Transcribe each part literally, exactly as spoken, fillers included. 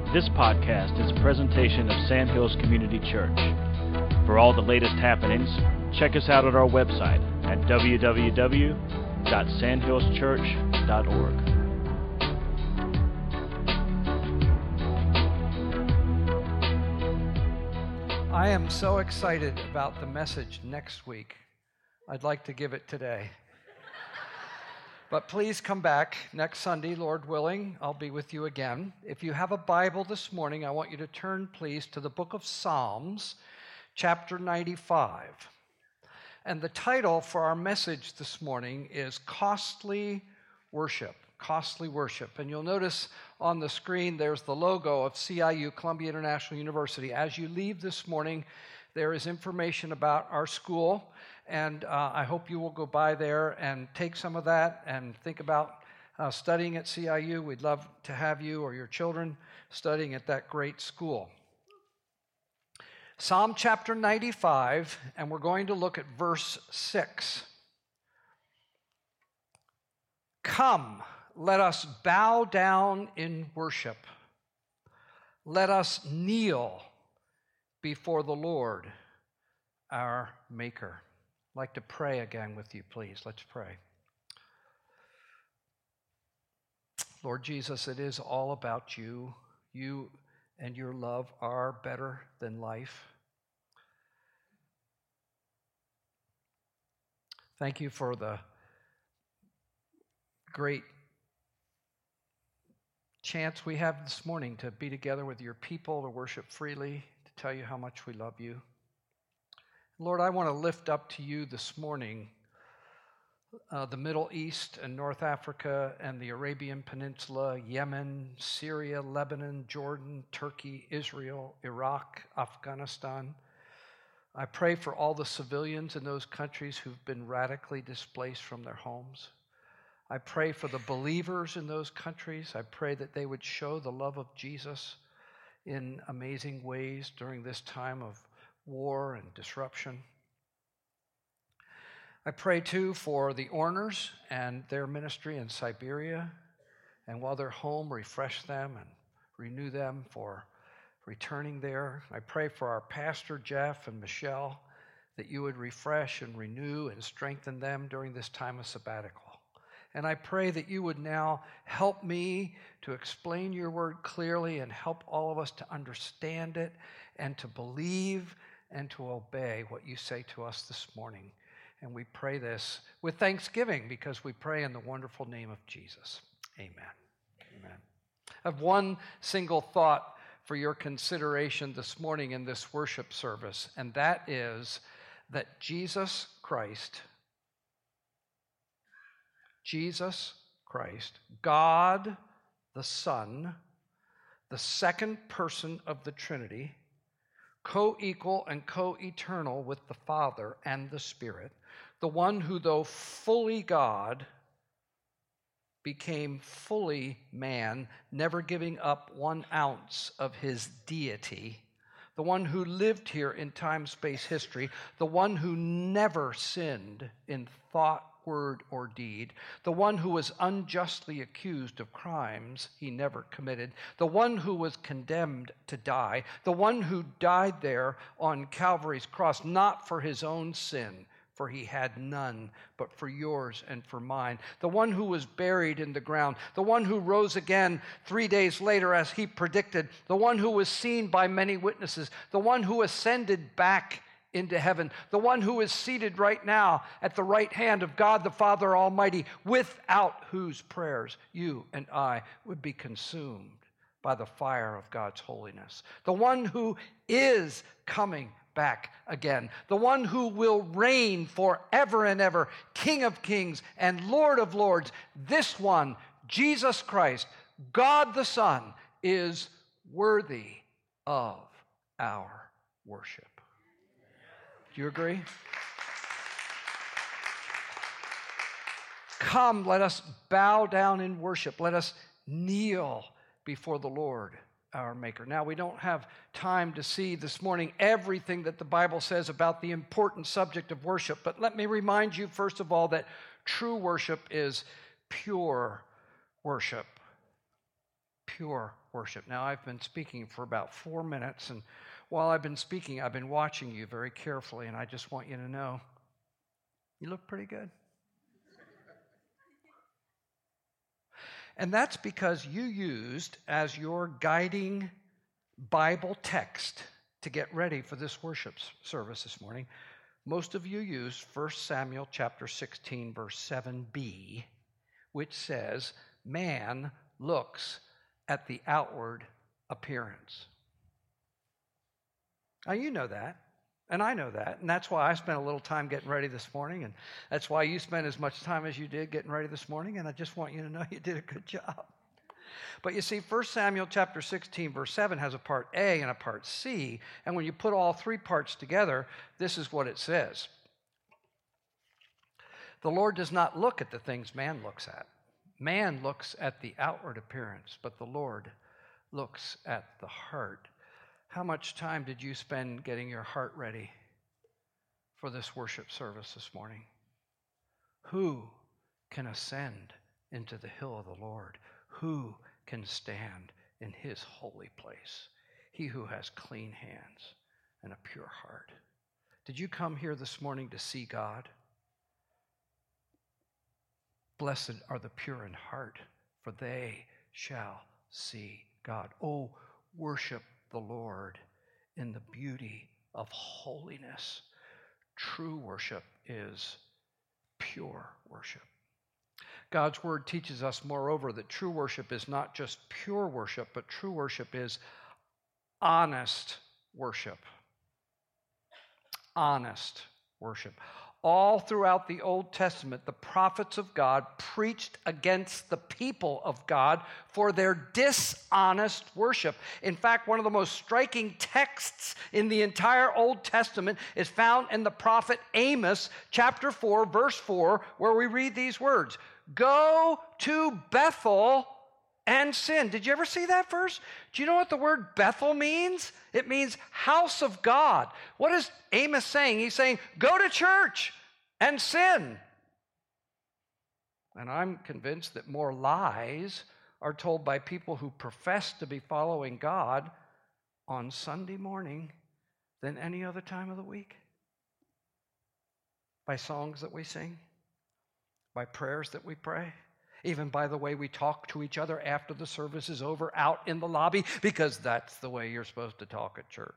This podcast is a presentation of Sandhills Community Church. For all the latest happenings, check us out at our website at w w w dot sandhills church dot org. I am so excited about the message next week. I'd like to give it today. But please come back next Sunday, Lord willing. I'll be with you again. If you have a Bible this morning, I want you to turn, please, to the book of Psalms, chapter ninety-five. And the title for our message this morning is Costly Worship. Costly Worship. And you'll notice on the screen there's the logo of C I U, Columbia International University. As you leave this morning, there is information about our school. And uh, I hope you will go by there and take some of that and think about uh, studying at C I U. We'd love to have you or your children studying at that great school. Psalm chapter ninety-five, and we're going to look at verse six. Come, let us bow down in worship. Let us kneel before the Lord, our Maker. I'd like to pray again with you, please. Let's pray. Lord Jesus, it is all about you. You and your love are better than life. Thank you for the great chance we have this morning to be together with your people, to worship freely, to tell you how much we love you. Lord, I want to lift up to you this morning uh, the Middle East and North Africa and the Arabian Peninsula, Yemen, Syria, Lebanon, Jordan, Turkey, Israel, Iraq, Afghanistan. I pray for all the civilians in those countries who've been radically displaced from their homes. I pray for the believers in those countries. I pray that they would show the love of Jesus in amazing ways during this time of war and disruption. I pray too for the Orners and their ministry in Siberia, and while they're home, refresh them and renew them for returning there. I pray for our pastor Jeff and Michelle, that you would refresh and renew and strengthen them during this time of sabbatical. And I pray that you would now help me to explain your word clearly and help all of us to understand it and to believe and to obey what you say to us this morning. And we pray this with thanksgiving because we pray in the wonderful name of Jesus. Amen. Amen. I have one single thought for your consideration this morning in this worship service, and that is that Jesus Christ, Jesus Christ, God the Son, the second person of the Trinity, co-equal and co-eternal with the Father and the Spirit, the one who, though fully God, became fully man, never giving up one ounce of his deity, the one who lived here in time, space, history, the one who never sinned in thought, word, or deed, the one who was unjustly accused of crimes he never committed, the one who was condemned to die, the one who died there on Calvary's cross, not for his own sin, for he had none, but for yours and for mine, the one who was buried in the ground, the one who rose again three days later as he predicted, the one who was seen by many witnesses, the one who ascended back into heaven, the one who is seated right now at the right hand of God the Father Almighty, without whose prayers you and I would be consumed by the fire of God's holiness, the one who is coming back again, the one who will reign forever and ever, King of kings and Lord of lords. This one, Jesus Christ, God the Son, is worthy of our worship. Do you agree? Come, let us bow down in worship. Let us kneel before the Lord, our Maker. Now, we don't have time to see this morning everything that the Bible says about the important subject of worship, but let me remind you, first of all, that true worship is pure worship. pure worship. Now, I've been speaking for about four minutes, and while I've been speaking, I've been watching you very carefully, and I just want you to know, you look pretty good. And that's because you used as your guiding Bible text to get ready for this worship service this morning, most of you used First Samuel chapter sixteen, verse seven b, which says, man looks at the outward appearance. Now, you know that, and I know that, and that's why I spent a little time getting ready this morning, and that's why you spent as much time as you did getting ready this morning, and I just want you to know you did a good job. But you see, First Samuel chapter sixteen, verse seven has a part A and a part C, and when you put all three parts together, this is what it says. The Lord does not look at the things man looks at. Man looks at the outward appearance, but the Lord looks at the heart. How much time did you spend getting your heart ready for this worship service this morning? Who can ascend into the hill of the Lord? Who can stand in his holy place? He who has clean hands and a pure heart. Did you come here this morning to see God? Blessed are the pure in heart, for they shall see God. Oh, worship the Lord in the beauty of holiness. True worship is pure worship. God's word teaches us, moreover, that true worship is not just pure worship, but true worship is honest worship. Honest worship. All throughout the Old Testament, the prophets of God preached against the people of God for their dishonest worship. In fact, one of the most striking texts in the entire Old Testament is found in the prophet Amos, chapter four, verse four, where we read these words, "Go to Bethel and sin." Did you ever see that verse? Do you know what the word Bethel means? It means house of God. What is Amos saying? He's saying, go to church and sin. And I'm convinced that more lies are told by people who profess to be following God on Sunday morning than any other time of the week. By songs that we sing, by prayers that we pray, even by the way we talk to each other after the service is over out in the lobby, because that's the way you're supposed to talk at church.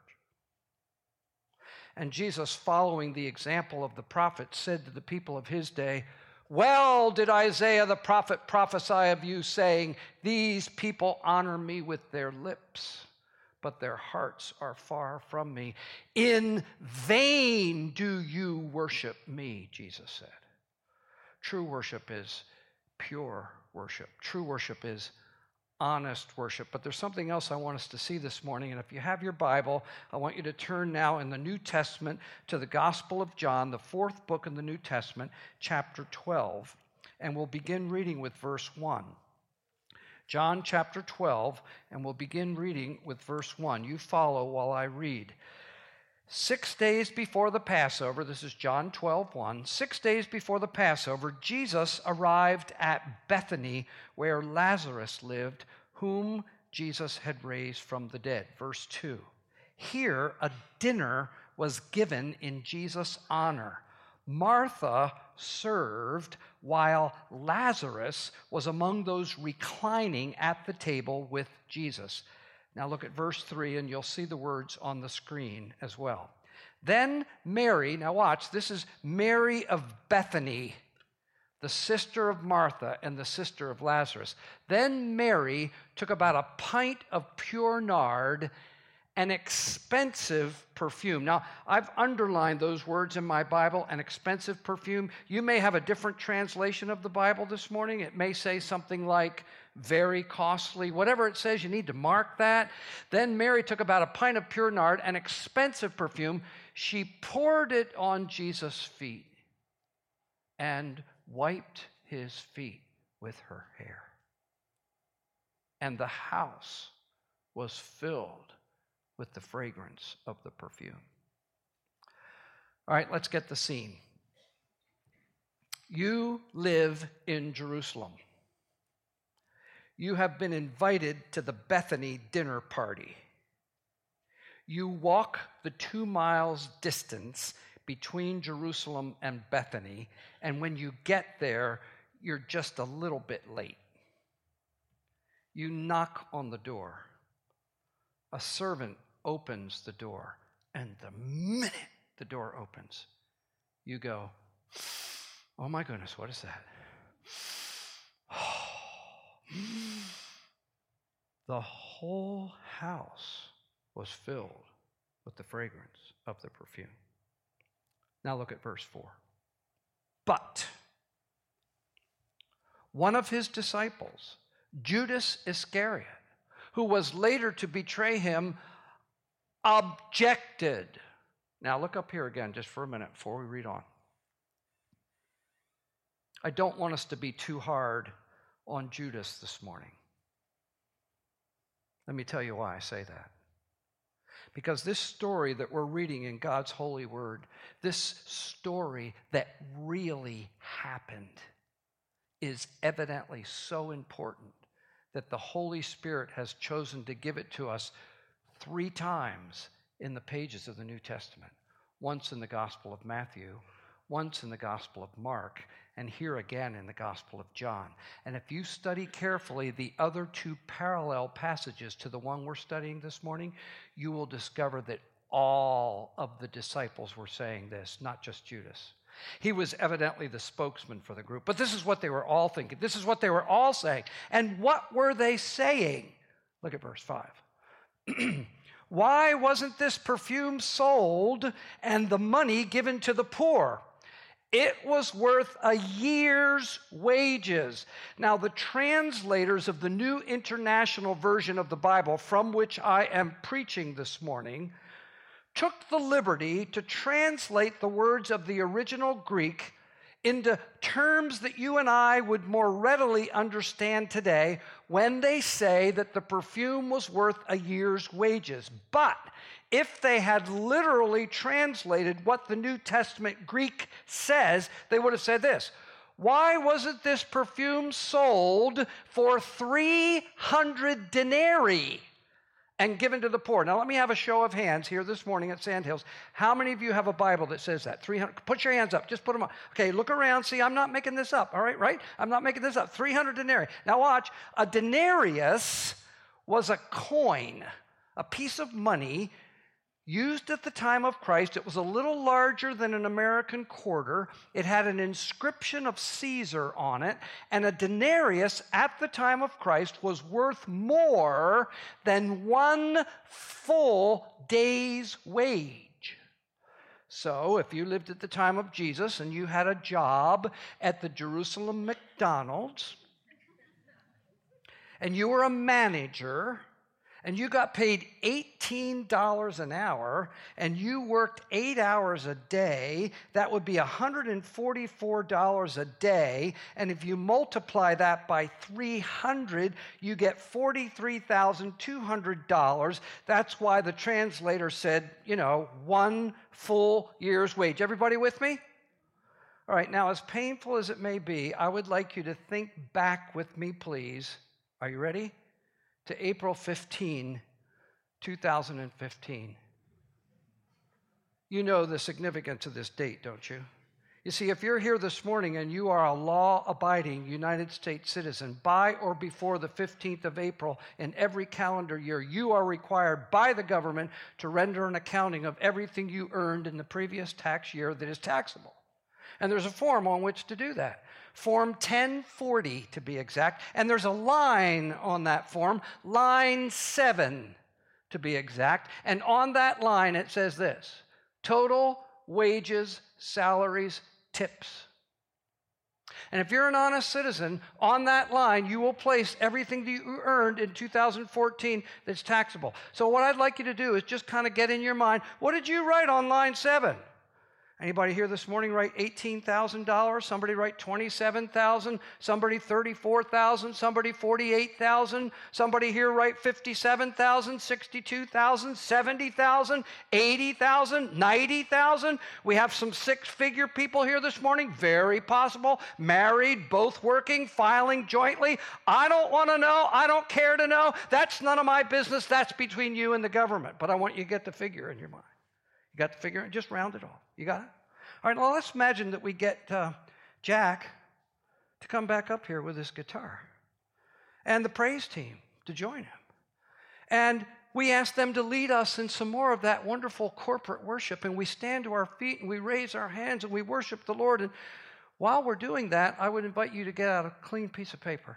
And Jesus, following the example of the prophet, said to the people of his day, "Well did Isaiah the prophet prophesy of you, saying, 'These people honor me with their lips, but their hearts are far from me. In vain do you worship me,'" Jesus said. True worship is pure worship. True worship is honest worship. But there's something else I want us to see this morning. And if you have your Bible, I want you to turn now in the New Testament to the Gospel of John, the fourth book in the New Testament, chapter twelve. And we'll begin reading with verse one. John chapter twelve, and we'll begin reading with verse one. You follow while I read. Six days before the Passover, this is John twelve one, six days before the Passover, Jesus arrived at Bethany, where Lazarus lived, whom Jesus had raised from the dead. Verse two, here a dinner was given in Jesus' honor. Martha served, while Lazarus was among those reclining at the table with Jesus. Now look at verse three, and you'll see the words on the screen as well. Then Mary, now watch, this is Mary of Bethany, the sister of Martha and the sister of Lazarus. Then Mary took about a pint of pure nard, an expensive perfume. Now, I've underlined those words in my Bible, an expensive perfume. You may have a different translation of the Bible this morning. It may say something like very costly. Whatever it says, you need to mark that. Then Mary took about a pint of pure nard, an expensive perfume. She poured it on Jesus' feet and wiped his feet with her hair. And the house was filled with the fragrance of the perfume. All right, let's get the scene. You live in Jerusalem. You have been invited to the Bethany dinner party. You walk the two miles distance between Jerusalem and Bethany, and when you get there, you're just a little bit late. You knock on the door. A servant opens the door, and the minute the door opens, you go, oh my goodness, what is that? The whole house was filled with the fragrance of the perfume. Now look at verse four. But one of his disciples, Judas Iscariot, who was later to betray him, objected. Now look up here again just for a minute before we read on. I don't want us to be too hard on Judas this morning. Let me tell you why I say that. Because this story that we're reading in God's holy word, this story that really happened, is evidently so important that the Holy Spirit has chosen to give it to us three times in the pages of the New Testament. Once in the Gospel of Matthew, once in the Gospel of Mark, and here again in the Gospel of John. And if you study carefully the other two parallel passages to the one we're studying this morning, you will discover that all of the disciples were saying this, not just Judas. He was evidently the spokesman for the group, but this is what they were all thinking. This is what they were all saying. And what were they saying? Look at verse five. Why wasn't this perfume sold and the money given to the poor? It was worth a year's wages. Now, the translators of the New International Version of the Bible, from which I am preaching this morning, took the liberty to translate the words of the original Greek into terms that you and I would more readily understand today when they say that the perfume was worth a year's wages. But if they had literally translated what the New Testament Greek says, they would have said this: why wasn't this perfume sold for three hundred denarii and given to the poor? Now, let me have a show of hands here this morning at Sandhills. How many of you have a Bible that says that? three hundred. Put your hands up. Just put them up. Okay, look around. See, I'm not making this up. All right, right? I'm not making this up. three hundred denarii. Now, watch. A denarius was a coin, a piece of money used at the time of Christ. It was a little larger than an American quarter. It had an inscription of Caesar on it, and a denarius at the time of Christ was worth more than one full day's wage. So if you lived at the time of Jesus and you had a job at the Jerusalem McDonald's, and you were a manager, and you got paid eighteen dollars an hour, and you worked eight hours a day, that would be one hundred forty-four dollars a day. And if you multiply that by three hundred, you get forty-three thousand two hundred dollars. That's why the translator said, you know, one full year's wage. Everybody with me? All right, now, as painful as it may be, I would like you to think back with me, please. Are you ready? To April fifteenth, two thousand fifteen. You know the significance of this date, don't you? You see, if you're here this morning and you are a law-abiding United States citizen, by or before the fifteenth of April in every calendar year, you are required by the government to render an accounting of everything you earned in the previous tax year that is taxable. And there's a form on which to do that. Form ten forty, to be exact. And there's a line on that form, line seven, to be exact. And on that line, it says this: total wages, salaries, tips. And if you're an honest citizen, on that line, you will place everything that you earned in two thousand fourteen that's taxable. So what I'd like you to do is just kind of get in your mind, what did you write on line seven? Anybody here this morning write eighteen thousand dollars? Somebody write twenty-seven thousand dollars? Somebody thirty-four thousand dollars? Somebody forty-eight thousand dollars? Somebody here write fifty-seven thousand dollars, sixty-two thousand dollars, seventy thousand dollars, eighty thousand dollars, ninety thousand dollars? We have some six-figure people here this morning. Very possible. Married, both working, filing jointly. I don't want to know. I don't care to know. That's none of my business. That's between you and the government. But I want you to get the figure in your mind. You got the figure? Just round it off. You got it? All right, well, let's imagine that we get uh, Jack to come back up here with his guitar and the praise team to join him. And we ask them to lead us in some more of that wonderful corporate worship. And we stand to our feet and we raise our hands and we worship the Lord. And while we're doing that, I would invite you to get out a clean piece of paper.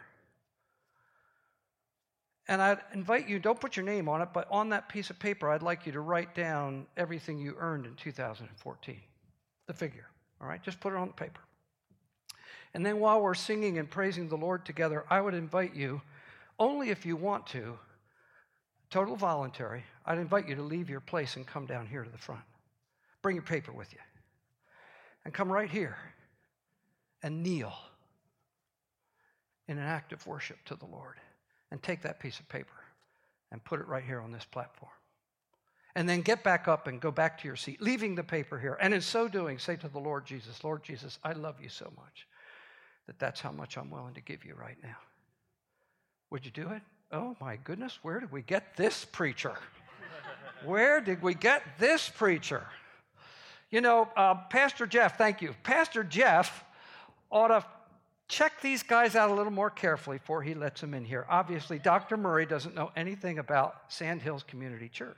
And I'd invite you, don't put your name on it, but on that piece of paper, I'd like you to write down everything you earned in two thousand fourteen, the figure, all right? Just put it on the paper. And then while we're singing and praising the Lord together, I would invite you, only if you want to, total voluntary, I'd invite you to leave your place and come down here to the front. Bring your paper with you. And come right here and kneel in an act of worship to the Lord. And take that piece of paper and put it right here on this platform. And then get back up and go back to your seat, leaving the paper here. And in so doing, say to the Lord Jesus, Lord Jesus, I love you so much that that's how much I'm willing to give you right now. Would you do it? Oh, my goodness, where did we get this preacher? Where did we get this preacher? You know, uh, Pastor Jeff, thank you. Pastor Jeff ought to check these guys out a little more carefully before he lets them in here. Obviously, Doctor Murray doesn't know anything about Sandhills Community Church.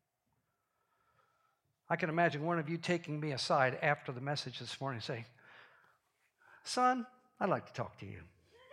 I can imagine one of you taking me aside after the message this morning saying, son, I'd like to talk to you.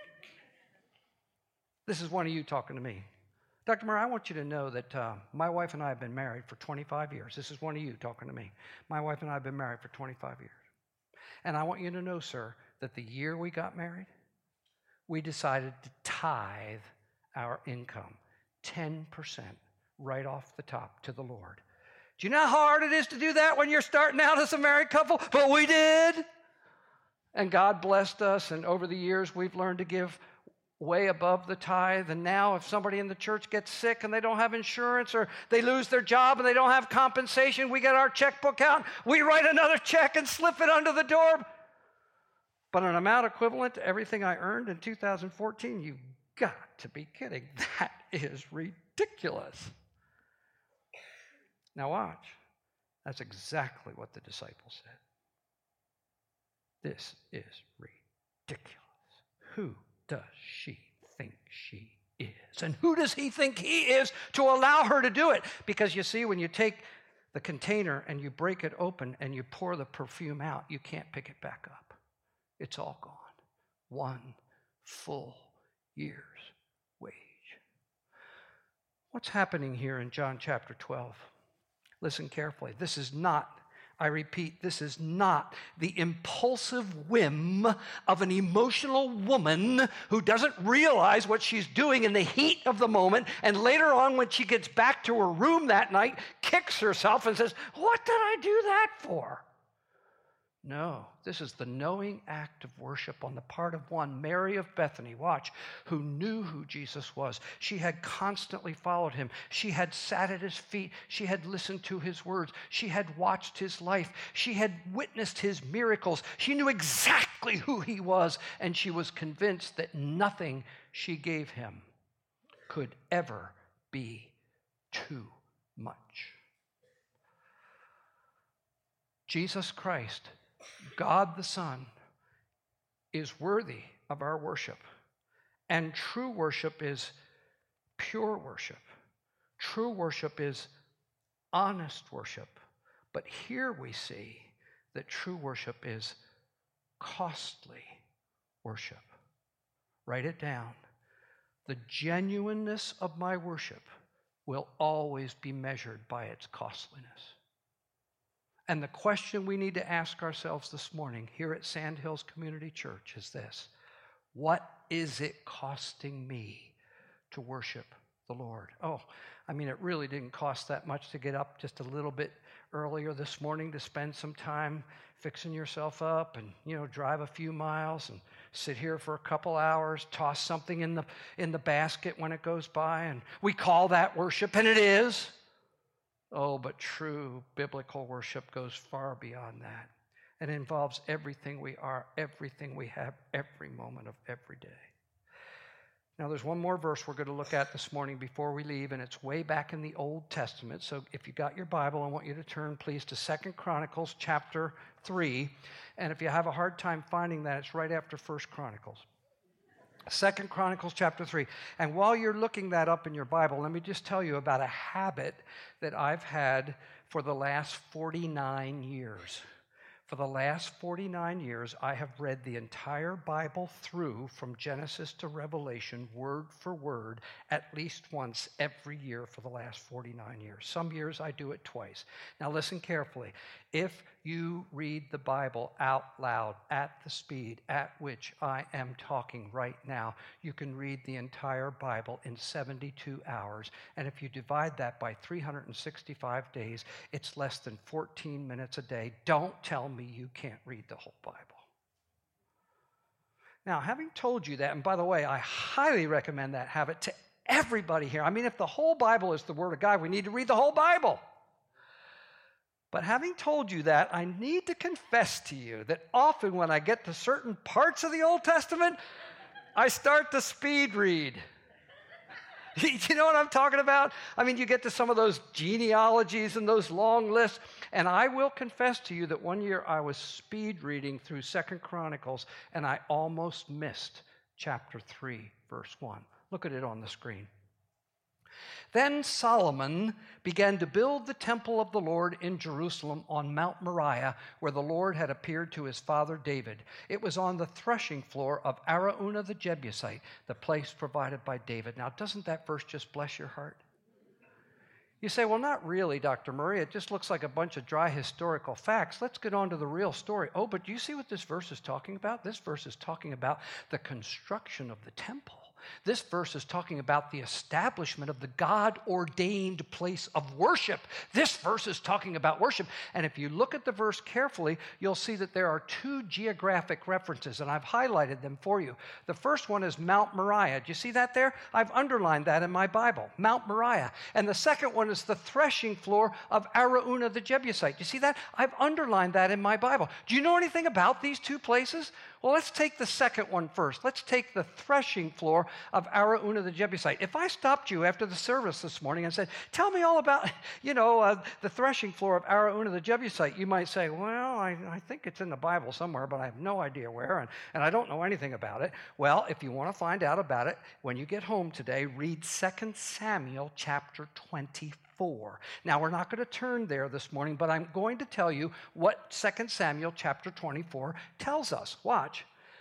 This is one of you talking to me. Doctor Murray, I want you to know that uh, my wife and I have been married for twenty-five years. This is one of you talking to me. My wife and I have been married for twenty-five years. And I want you to know, sir, that the year we got married, we decided to tithe our income, ten percent right off the top to the Lord. Do you know how hard it is to do that when you're starting out as a married couple? But we did. And God blessed us, and over the years we've learned to give way above the tithe. And now if somebody in the church gets sick and they don't have insurance, or they lose their job and they don't have compensation, we get our checkbook out, we write another check and slip it under the door. But an amount equivalent to everything I earned in two thousand fourteen, you've got to be kidding. That is ridiculous. Now watch. That's exactly what the disciples said. This is ridiculous. Who does she think she is? And who does he think he is to allow her to do it? Because you see, when you take the container and you break it open and you pour the perfume out, you can't pick it back up. It's all gone. One full year's wage. What's happening here in John chapter twelve? Listen carefully. This is not, I repeat, this is not the impulsive whim of an emotional woman who doesn't realize what she's doing in the heat of the moment, and later on when she gets back to her room that night, kicks herself and says, what did I do that for? No, this is the knowing act of worship on the part of one, Mary of Bethany, watch, who knew who Jesus was. She had constantly followed him. She had sat at his feet. She had listened to his words. She had watched his life. She had witnessed his miracles. She knew exactly who he was, and she was convinced that nothing she gave him could ever be too much. Jesus Christ, God the Son, is worthy of our worship. And true worship is pure worship. True worship is honest worship. But here we see that true worship is costly worship. Write it down. The genuineness of my worship will always be measured by its costliness. And the question we need to ask ourselves this morning here at Sandhills Community Church is this: what is it costing me to worship the Lord. Oh, I mean, it really didn't cost that much to get up just a little bit earlier this morning to spend some time fixing yourself up and, you know, drive a few miles and sit here for a couple hours, toss something in the in the basket when it goes by, and we call that worship, and it is. Oh, but true biblical worship goes far beyond that. It involves everything we are, everything we have, every moment of every day. Now, there's one more verse we're going to look at this morning before we leave, and it's way back in the Old Testament. So if you got your Bible, I want you to turn, please, to Second Chronicles chapter three. And if you have a hard time finding that, it's right after First Chronicles. Second Chronicles chapter three. And while you're looking that up in your Bible, let me just tell you about a habit that I've had for the last forty-nine years. For the last forty-nine years, I have read the entire Bible through from Genesis to Revelation, word for word, at least once every year for the last forty-nine years. Some years I do it twice. Now listen carefully. If you read the Bible out loud at the speed at which I am talking right now, you can read the entire Bible in seventy-two hours. And if you divide that by three hundred sixty-five days, it's less than fourteen minutes a day. Don't tell me you can't read the whole Bible. Now, having told you that, and by the way, I highly recommend that habit to everybody here. I mean, if the whole Bible is the Word of God, we need to read the whole Bible. But having told you that, I need to confess to you that often when I get to certain parts of the Old Testament, I start to speed read. You know what I'm talking about? I mean, you get to some of those genealogies and those long lists, and I will confess to you that one year I was speed reading through Second Chronicles, and I almost missed chapter three, verse one. Look at it on the screen. Then Solomon began to build the temple of the Lord in Jerusalem on Mount Moriah, where the Lord had appeared to his father David. It was on the threshing floor of Araunah the Jebusite, the place provided by David. Now, doesn't that verse just bless your heart? You say, well, not really, Doctor Murray. It just looks like a bunch of dry historical facts. Let's get on to the real story. Oh, but do you see what this verse is talking about? This verse is talking about the construction of the temple. This verse is talking about the establishment of the God-ordained place of worship. This verse is talking about worship. And if you look at the verse carefully, you'll see that there are two geographic references, and I've highlighted them for you. The first one is Mount Moriah. Do you see that there? I've underlined that in my Bible, Mount Moriah. And the second one is the threshing floor of Araunah the Jebusite. Do you see that? I've underlined that in my Bible. Do you know anything about these two places? Well, let's take the second one first. Let's take the threshing floor of Araunah the Jebusite. If I stopped you after the service this morning and said, tell me all about, you know, uh, the threshing floor of Araunah the Jebusite, you might say, well, I, I think it's in the Bible somewhere, but I have no idea where, and, and I don't know anything about it. Well, if you want to find out about it, when you get home today, read Second Samuel chapter twenty-four. Now, we're not going to turn there this morning, but I'm going to tell you what Second Samuel chapter twenty-four tells us. Watch.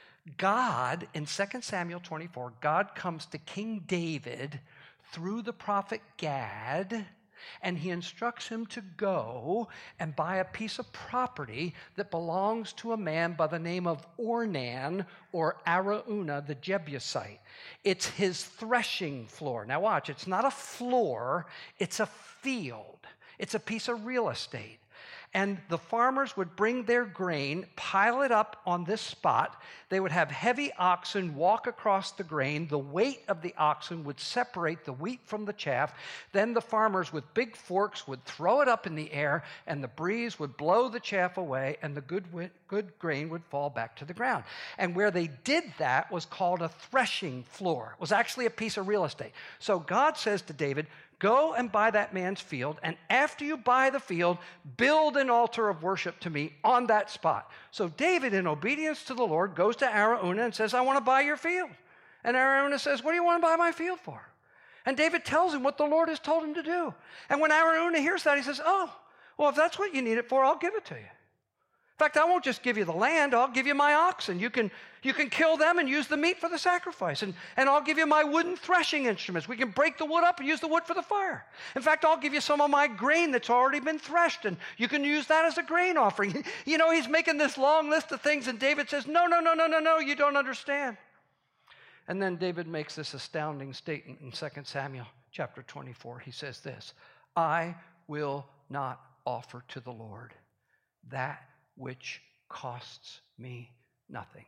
God, in Second Samuel twenty-four, God comes to King David through the prophet Gad, and he instructs him to go and buy a piece of property that belongs to a man by the name of Ornan, or Araunah the Jebusite. It's his threshing floor. Now watch, it's not a floor, it's a field. It's a piece of real estate. And the farmers would bring their grain, pile it up on this spot. They would have heavy oxen walk across the grain. The weight of the oxen would separate the wheat from the chaff. Then the farmers with big forks would throw it up in the air, and the breeze would blow the chaff away, and the good, good grain would fall back to the ground. And where they did that was called a threshing floor. It was actually a piece of real estate. So God says to David, go and buy that man's field, and after you buy the field, build an altar of worship to me on that spot. So David, in obedience to the Lord, goes to Araunah and says, I want to buy your field. And Araunah says, what do you want to buy my field for? And David tells him what the Lord has told him to do. And when Araunah hears that, he says, oh, well, if that's what you need it for, I'll give it to you. In fact, I won't just give you the land, I'll give you my oxen. You can, you can kill them and use the meat for the sacrifice. And, and I'll give you my wooden threshing instruments. We can break the wood up and use the wood for the fire. In fact, I'll give you some of my grain that's already been threshed, and you can use that as a grain offering. You know, he's making this long list of things, and David says, no, no, no, no, no, no, you don't understand. And then David makes this astounding statement in Second Samuel chapter twenty-four. He says this, I will not offer to the Lord that which costs me nothing.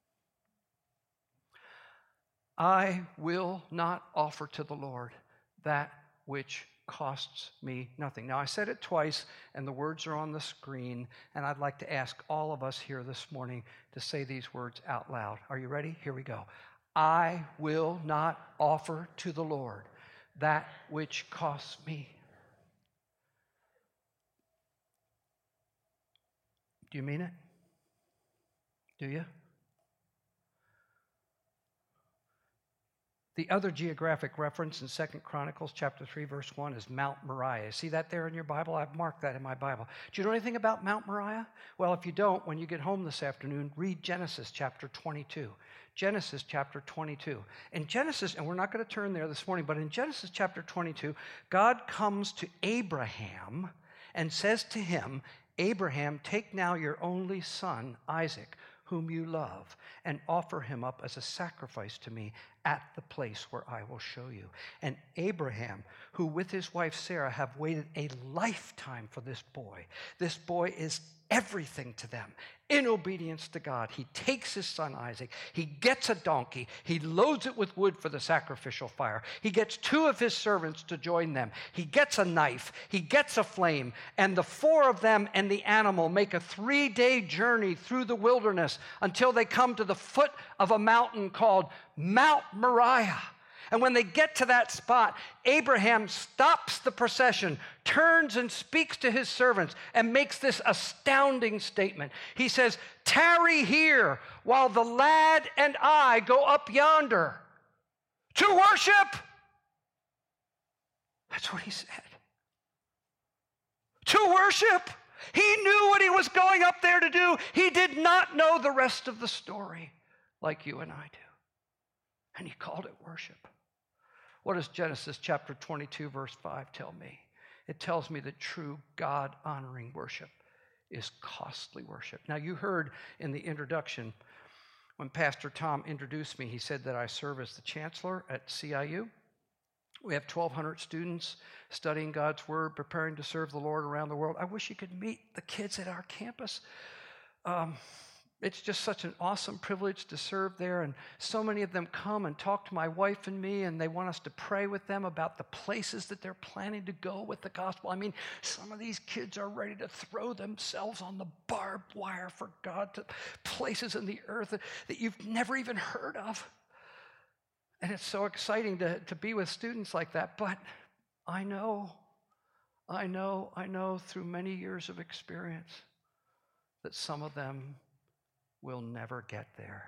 I will not offer to the Lord that which costs me nothing. Now, I said it twice, and the words are on the screen, and I'd like to ask all of us here this morning to say these words out loud. Are you ready? Here we go. I will not offer to the Lord that which costs me. Do you mean it? Do you? The other geographic reference in Second Chronicles chapter three, verse one is Mount Moriah. See that there in your Bible? I've marked that in my Bible. Do you know anything about Mount Moriah? Well, if you don't, when you get home this afternoon, read Genesis chapter twenty-two. Genesis chapter twenty-two. In Genesis, and we're not going to turn there this morning, but in Genesis chapter twenty-two, God comes to Abraham and says to him, Abraham, take now your only son, Isaac, whom you love, and offer him up as a sacrifice to me at the place where I will show you. And Abraham, who with his wife Sarah have waited a lifetime for this boy, this boy is everything to them. In obedience to God, he takes his son Isaac, he gets a donkey, he loads it with wood for the sacrificial fire, he gets two of his servants to join them, he gets a knife, he gets a flame, and the four of them and the animal make a three-day journey through the wilderness until they come to the foot of a mountain called Mount Moriah. And when they get to that spot, Abraham stops the procession, turns and speaks to his servants, and makes this astounding statement. He says, tarry here while the lad and I go up yonder to worship. That's what he said. To worship. He knew what he was going up there to do. He did not know the rest of the story like you and I do. And he called it worship. What does Genesis chapter twenty-two, verse five tell me? It tells me that true God-honoring worship is costly worship. Now, you heard in the introduction, when Pastor Tom introduced me, he said that I serve as the chancellor at C I U. We have twelve hundred students studying God's Word, preparing to serve the Lord around the world. I wish you could meet the kids at our campus. Um, It's just such an awesome privilege to serve there, and so many of them come and talk to my wife and me, and they want us to pray with them about the places that they're planning to go with the gospel. I mean, some of these kids are ready to throw themselves on the barbed wire for God to places in the earth that, that you've never even heard of. And it's so exciting to, to be with students like that, but I know, I know, I know through many years of experience that some of them will never get there.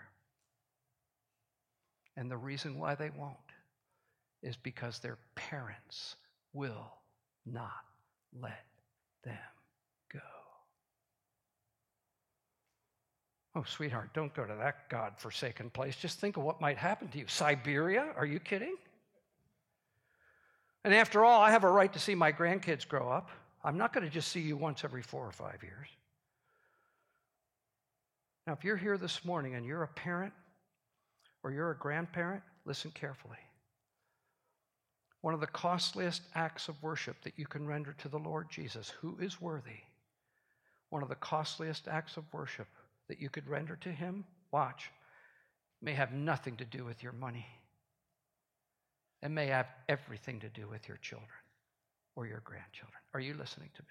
And the reason why they won't is because their parents will not let them go. Oh, sweetheart, don't go to that God-forsaken place. Just think of what might happen to you. Siberia? Are you kidding? And after all, I have a right to see my grandkids grow up. I'm not going to just see you once every four or five years. Now, if you're here this morning and you're a parent or you're a grandparent, listen carefully. One of the costliest acts of worship that you can render to the Lord Jesus, who is worthy, one of the costliest acts of worship that you could render to him, watch, may have nothing to do with your money. It may have everything to do with your children or your grandchildren. Are you listening to me?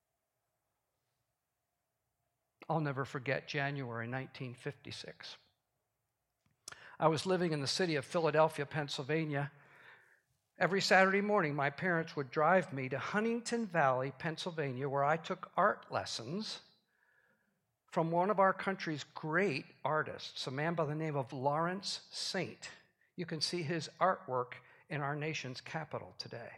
I'll never forget January nineteen fifty-six. I was living in the city of Philadelphia, Pennsylvania. Every Saturday morning, my parents would drive me to Huntington Valley, Pennsylvania, where I took art lessons from one of our country's great artists, a man by the name of Lawrence Saint. You can see his artwork in our nation's capital today.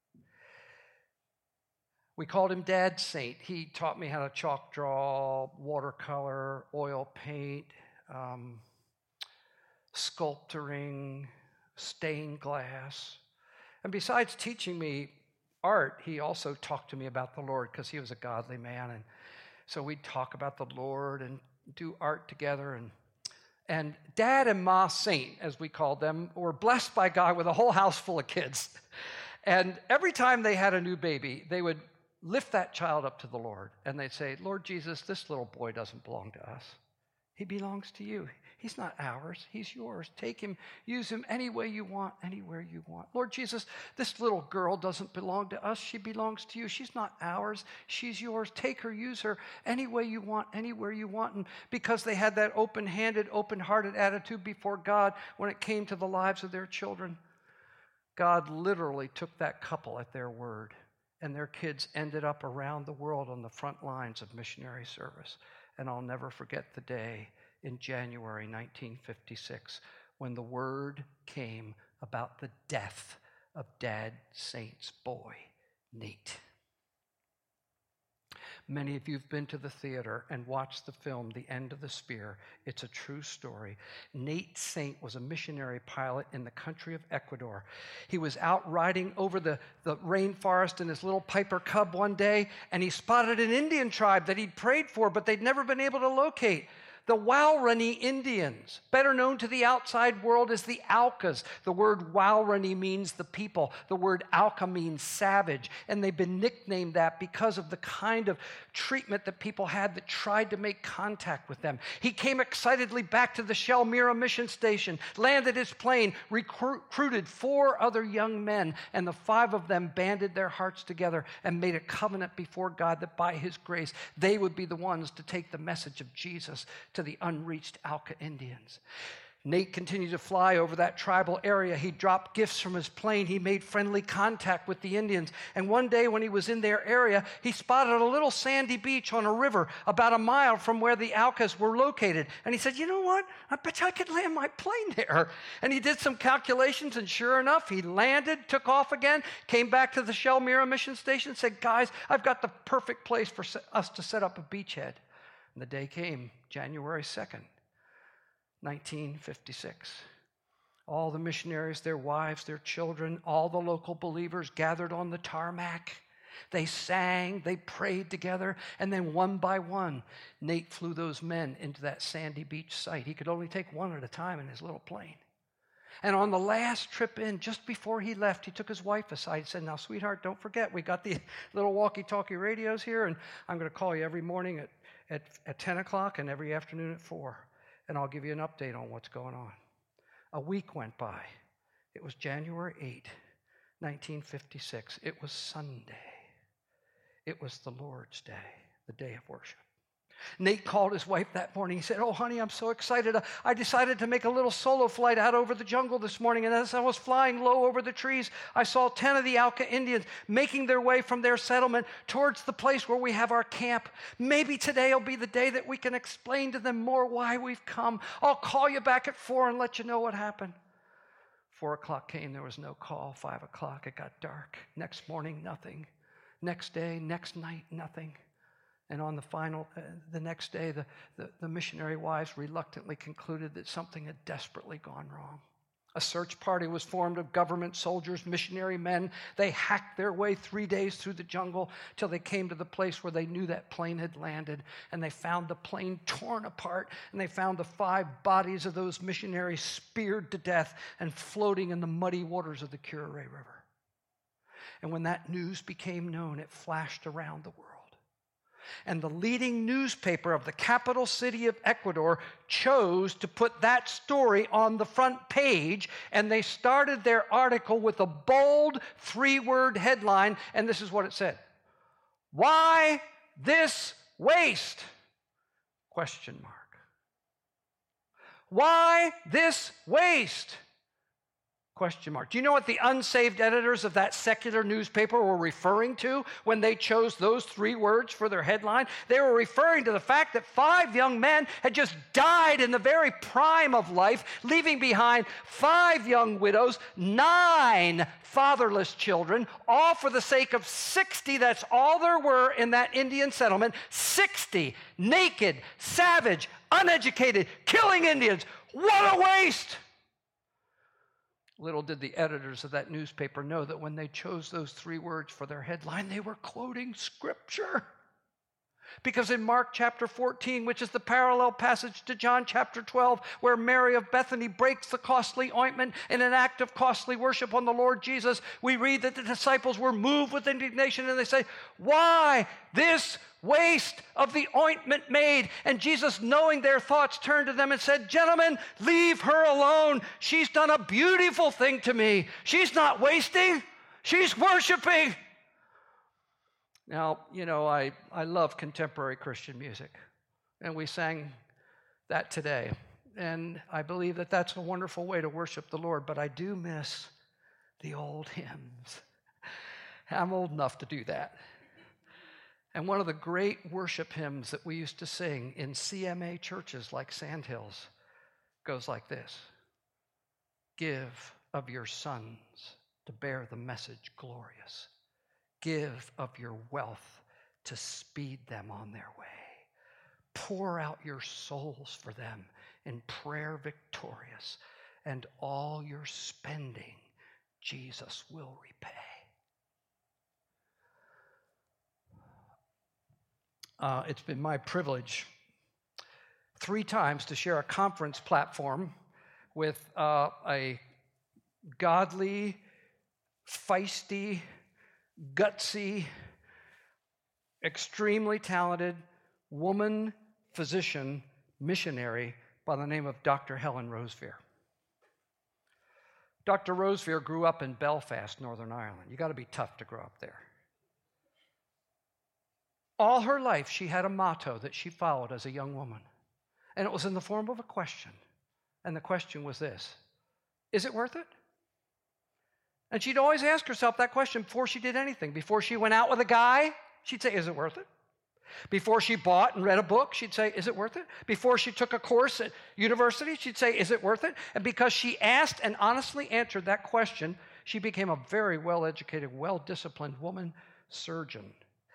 We called him Dad Saint. He taught me how to chalk draw, watercolor, oil paint, um, sculpturing, stained glass. And besides teaching me art, he also talked to me about the Lord because he was a godly man. And so we'd talk about the Lord and do art together. And And Dad and Ma Saint, as we called them, were blessed by God with a whole house full of kids. And every time they had a new baby, they would lift that child up to the Lord. And they'd say, Lord Jesus, this little boy doesn't belong to us. He belongs to you. He's not ours. He's yours. Take him, use him any way you want, anywhere you want. Lord Jesus, this little girl doesn't belong to us. She belongs to you. She's not ours. She's yours. Take her, use her any way you want, anywhere you want. And because they had that open-handed, open-hearted attitude before God when it came to the lives of their children, God literally took that couple at their word, and their kids ended up around the world on the front lines of missionary service. And I'll never forget the day in January nineteen fifty-six when the word came about the death of Dad Saint's boy, Nate. Many of you have been to the theater and watched the film, The End of the Spear. It's a true story. Nate Saint was a missionary pilot in the country of Ecuador. He was out riding over the, the rainforest in his little Piper Cub one day, and he spotted an Indian tribe that he'd prayed for, but they'd never been able to locate. The Waorani Indians, better known to the outside world as the Aucas. The word Waorani means the people. The word Auca means savage. And they've been nicknamed that because of the kind of treatment that people had that tried to make contact with them. He came excitedly back to the Shell Mira mission station, landed his plane, recruited four other young men, and the five of them banded their hearts together and made a covenant before God that by his grace, they would be the ones to take the message of Jesus to the unreached Auca Indians. Nate continued to fly over that tribal area. He dropped gifts from his plane. He made friendly contact with the Indians. And one day when he was in their area, he spotted a little sandy beach on a river about a mile from where the Aucas were located. And he said, you know what? I bet you I could land my plane there. And he did some calculations, and sure enough, he landed, took off again, came back to the Shell Mira mission station, said, guys, I've got the perfect place for us to set up a beachhead. And the day came, January second, nineteen fifty-six. All the missionaries, their wives, their children, all the local believers gathered on the tarmac. They sang, they prayed together, and then one by one, Nate flew those men into that sandy beach site. He could only take one at a time in his little plane. And on the last trip in, just before he left, he took his wife aside and said, now, sweetheart, don't forget, we got the little walkie-talkie radios here, and I'm going to call you every morning at At, at ten o'clock and every afternoon at four, and I'll give you an update on what's going on. A week went by. It was January eighth, nineteen fifty-six. It was Sunday. It was the Lord's Day, the day of worship. Nate called his wife that morning. He said, oh, honey, I'm so excited. I decided to make a little solo flight out over the jungle this morning, and as I was flying low over the trees, I saw ten of the Auca Indians making their way from their settlement towards the place where we have our camp. Maybe today will be the day that we can explain to them more why we've come. I'll call you back at four and let you know what happened. Four o'clock came. There was no call. Five o'clock, it got dark. Next morning, nothing. Next day, next night, nothing. And on the final, uh, the next day, the, the, the missionary wives reluctantly concluded that something had desperately gone wrong. A search party was formed of government soldiers, missionary men. They hacked their way three days through the jungle till they came to the place where they knew that plane had landed. And they found the plane torn apart, and they found the five bodies of those missionaries speared to death and floating in the muddy waters of the Curaray River. And when that news became known, it flashed around the world. And the leading newspaper of the capital city of Ecuador chose to put that story on the front page, and they started their article with a bold three-word headline, and this is what it said. Why this waste? Question mark. Why this waste? Question mark. Do you know what the unsaved editors of that secular newspaper were referring to when they chose those three words for their headline? They were referring to the fact that five young men had just died in the very prime of life, leaving behind five young widows, nine fatherless children, all for the sake of sixty, that's all there were in that Indian settlement, sixty naked, savage, uneducated, killing Indians. What a waste! Little did the editors of that newspaper know that when they chose those three words for their headline, they were quoting Scripture. Because in Mark chapter fourteen, which is the parallel passage to John chapter twelve, where Mary of Bethany breaks the costly ointment in an act of costly worship on the Lord Jesus, we read that the disciples were moved with indignation and they say, why this waste of the ointment made? And Jesus, knowing their thoughts, turned to them and said, gentlemen, leave her alone. She's done a beautiful thing to me. She's not wasting. She's worshiping. Now, you know, I, I love contemporary Christian music, and we sang that today. And I believe that that's a wonderful way to worship the Lord, but I do miss the old hymns. I'm old enough to do that. And one of the great worship hymns that we used to sing in C M A churches like Sandhills goes like this. Give of your sons to bear the message glorious. Give of your wealth to speed them on their way. Pour out your souls for them in prayer victorious, and all your spending Jesus will repay. Uh, it's been my privilege three times to share a conference platform with uh, a godly, feisty, gutsy, extremely talented woman physician missionary by the name of Doctor Helen Roseveare. Doctor Roseveare grew up in Belfast, Northern Ireland. You got to be tough to grow up there. All her life, she had a motto that she followed as a young woman, and it was in the form of a question. And the question was this: is it worth it? And she'd always ask herself that question before she did anything. Before she went out with a guy, she'd say, is it worth it? Before she bought and read a book, she'd say, is it worth it? Before she took a course at university, she'd say, is it worth it? And because she asked and honestly answered that question, she became a very well-educated, well-disciplined woman surgeon.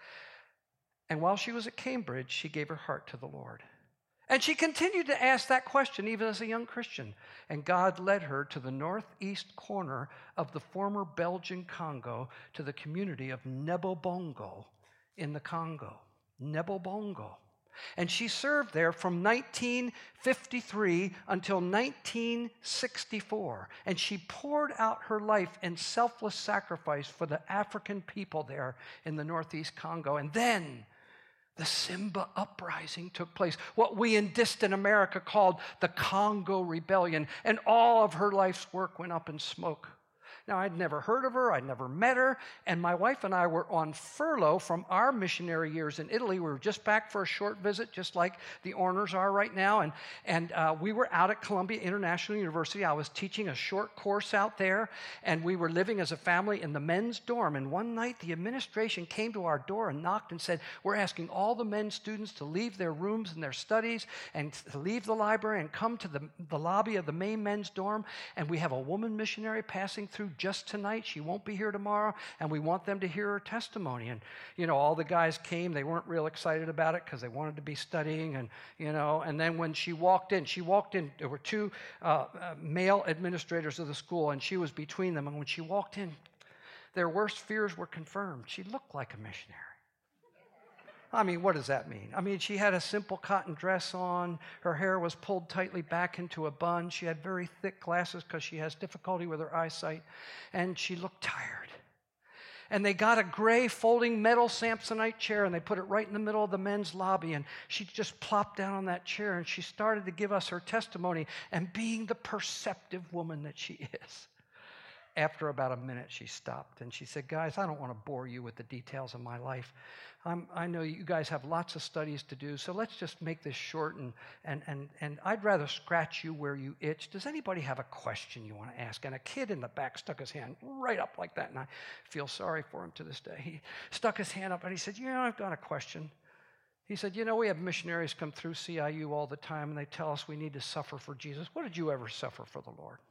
And while she was at Cambridge, she gave her heart to the Lord. And she continued to ask that question even as a young Christian. And God led her to the northeast corner of the former Belgian Congo, to the community of Nebobongo in the Congo. Nebobongo. And she served there from nineteen fifty-three until nineteen sixty-four. And she poured out her life in selfless sacrifice for the African people there in the northeast Congo. And then the Simba uprising took place, what we in distant America called the Congo Rebellion, and all of her life's work went up in smoke. Now, I'd never heard of her, I'd never met her, and my wife and I were on furlough from our missionary years in Italy. We were just back for a short visit, just like the Orners are right now, and, and uh, we were out at Columbia International University. I was teaching a short course out there, and we were living as a family in the men's dorm, and one night the administration came to our door and knocked and said, we're asking all the men's students to leave their rooms and their studies and to leave the library and come to the, the lobby of the main men's dorm, and we have a woman missionary passing through just tonight. She won't be here tomorrow, and we want them to hear her testimony. And, you know, all the guys came. They weren't real excited about it because they wanted to be studying, and, you know, and then when she walked in, she walked in, there were two uh, uh, male administrators of the school, and she was between them. And when she walked in, their worst fears were confirmed. She looked like a missionary. I mean, what does that mean? I mean, she had a simple cotton dress on. Her hair was pulled tightly back into a bun. She had very thick glasses because she has difficulty with her eyesight. And she looked tired. And they got a gray folding metal Samsonite chair, and they put it right in the middle of the men's lobby. And she just plopped down on that chair, and she started to give us her testimony. And being the perceptive woman that she is, after about a minute, she stopped, and she said, guys, I don't want to bore you with the details of my life. I'm, I know you guys have lots of studies to do, so let's just make this short, and, and, and, and I'd rather scratch you where you itch. Does anybody have a question you want to ask? And a kid in the back stuck his hand right up like that, and I feel sorry for him to this day. He stuck his hand up, and he said, you know, I've got a question. He said, you know, we have missionaries come through C I U all the time, and they tell us we need to suffer for Jesus. What did you ever suffer for the Lord?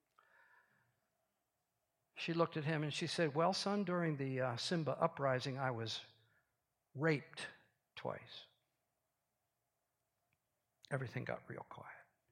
She looked at him and she said, well, son, during the uh, Simba uprising, I was raped twice. Everything got real quiet.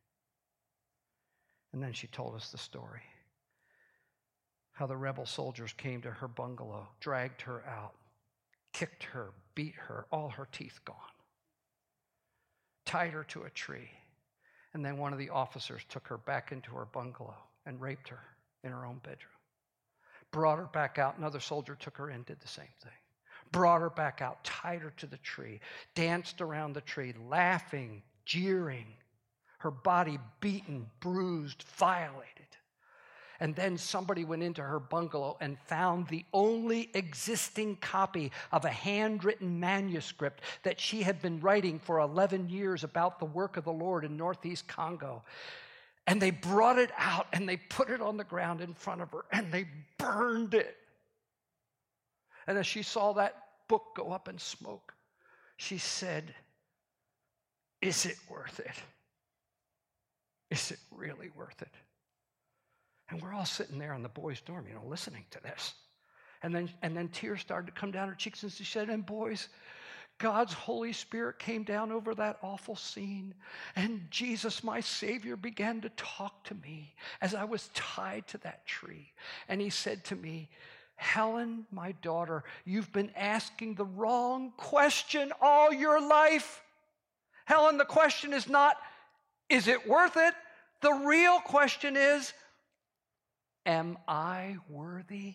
And then she told us the story. How the rebel soldiers came to her bungalow, dragged her out, kicked her, beat her, all her teeth gone, tied her to a tree. And then one of the officers took her back into her bungalow and raped her in her own bedroom. Brought her back out. Another soldier took her in, did the same thing. Brought her back out, tied her to the tree, danced around the tree, laughing, jeering, her body beaten, bruised, violated. And then somebody went into her bungalow and found the only existing copy of a handwritten manuscript that she had been writing for eleven years about the work of the Lord in northeast Congo. And they brought it out and they put it on the ground in front of her and they burned it. And as she saw that book go up in smoke, she said, "Is it worth it? Is it really worth it?" And we're all sitting there in the boys' dorm, you know, listening to this. And then, and then tears started to come down her cheeks, and she said, "And boys, God's Holy Spirit came down over that awful scene, and Jesus, my Savior, began to talk to me as I was tied to that tree. And he said to me, 'Helen, my daughter, you've been asking the wrong question all your life. Helen, the question is not, is it worth it? The real question is, am I worthy?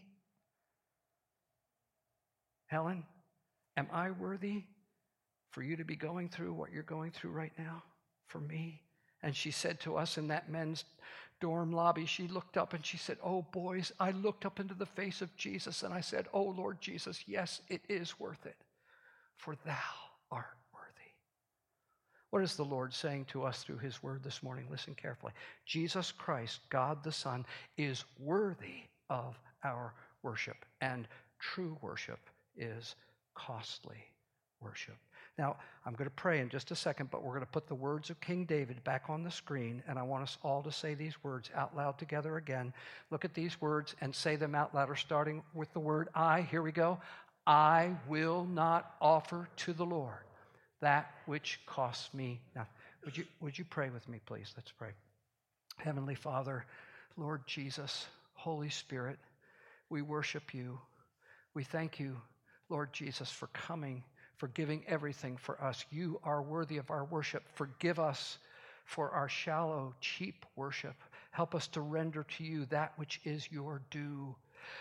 Helen, am I worthy for you to be going through what you're going through right now for me?'" And she said to us in that men's dorm lobby, she looked up and she said, "Oh, boys, I looked up into the face of Jesus and I said, 'Oh, Lord Jesus, yes, it is worth it, for thou art worthy.'" What is the Lord saying to us through his word this morning? Listen carefully. Jesus Christ, God the Son, is worthy of our worship, and true worship is costly worship. Now, I'm going to pray in just a second, but we're going to put the words of King David back on the screen, and I want us all to say these words out loud together again. Look at these words and say them out louder, starting with the word I. Here we go. "I will not offer to the Lord that which costs me." Now, would you, would you pray with me, please? Let's pray. Heavenly Father, Lord Jesus, Holy Spirit, we worship you. We thank you, Lord Jesus, for coming, for giving everything for us. You are worthy of our worship. Forgive us for our shallow, cheap worship. Help us to render to you that which is your due.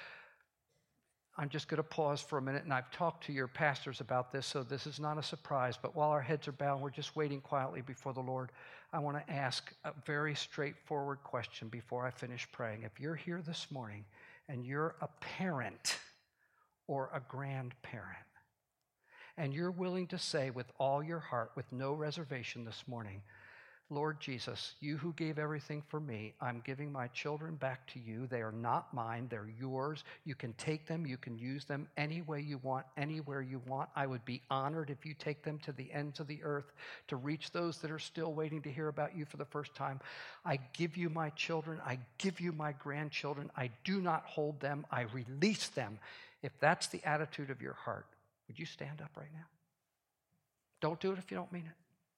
I'm just going to pause for a minute, and I've talked to your pastors about this, so this is not a surprise, but while our heads are bowed, we're just waiting quietly before the Lord. I want to ask a very straightforward question before I finish praying. If you're here this morning and you're a parent or a grandparent, and you're willing to say with all your heart, with no reservation this morning, "Lord Jesus, you who gave everything for me, I'm giving my children back to you. They are not mine, they're yours. You can take them, you can use them any way you want, anywhere you want. I would be honored if you take them to the ends of the earth to reach those that are still waiting to hear about you for the first time. I give you my children, I give you my grandchildren. I do not hold them, I release them." If that's the attitude of your heart, would you stand up right now? Don't do it if you don't mean it.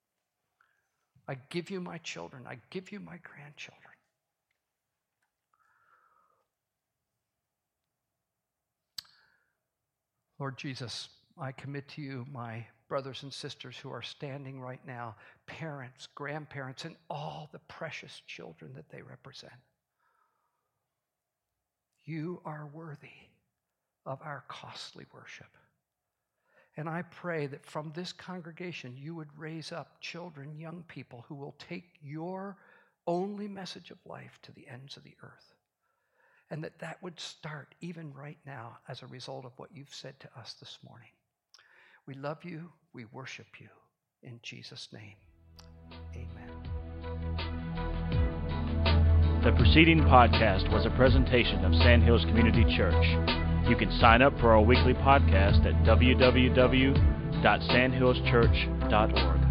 I give you my children. I give you my grandchildren. Lord Jesus, I commit to you my brothers and sisters who are standing right now, parents, grandparents, and all the precious children that they represent. You are worthy of our costly worship. And I pray that from this congregation, you would raise up children, young people who will take your only message of life to the ends of the earth. And that that would start even right now as a result of what you've said to us this morning. We love you. We worship you. In Jesus' name, amen. The preceding podcast was a presentation of Sandhills Community Church. You can sign up for our weekly podcast at w w w dot sandhills church dot org.